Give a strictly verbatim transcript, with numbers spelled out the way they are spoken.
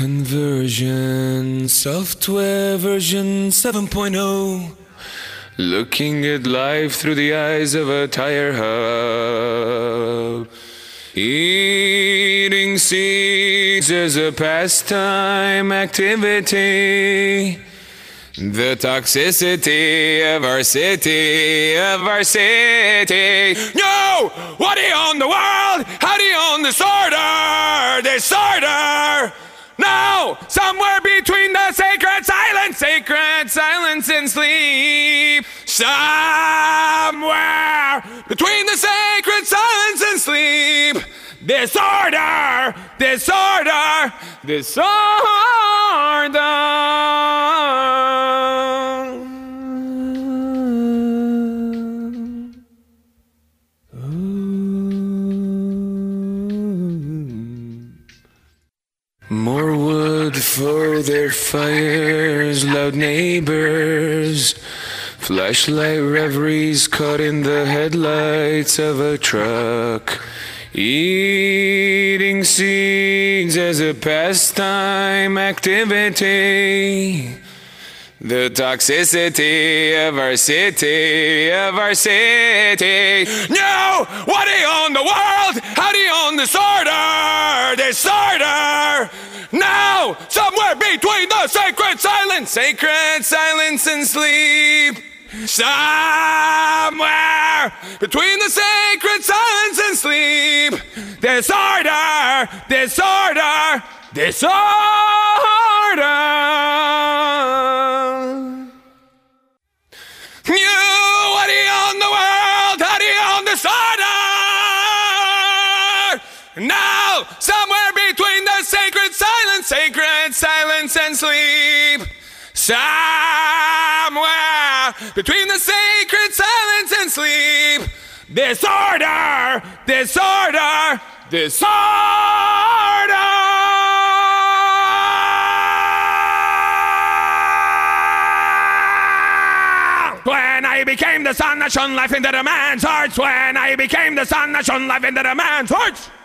Conversion software version seven point oh. Looking at life through the eyes of a tire hub. Eating seeds as a pastime activity. The toxicity of our city, of our city. No! What do you own the world? How do you own disorder? Disorder! No! Somewhere between the sacred silence, sacred silence and sleep. Somewhere between the sacred silence and sleep. Disorder! Disorder! Disorder! More wood for their fires, loud neighbors, flashlight reveries caught in the headlights of a truck. Eating seeds as a pastime activity. The toxicity of our city, of our city. No! What do you own the world? How do you own disorder? Disorder! No! Somewhere between the sacred silence, sacred silence and sleep. Somewhere between the sacred silence and sleep. Disorder! Disorder! Disorder! You, what do you own the world? How do you own disorder? Now, somewhere between the sacred silence, sacred silence and sleep. Somewhere between the sacred silence and sleep. Disorder, disorder, disorder. When I became the sun that shone life into the man's hearts. When I became the sun that shone life into the man's hearts.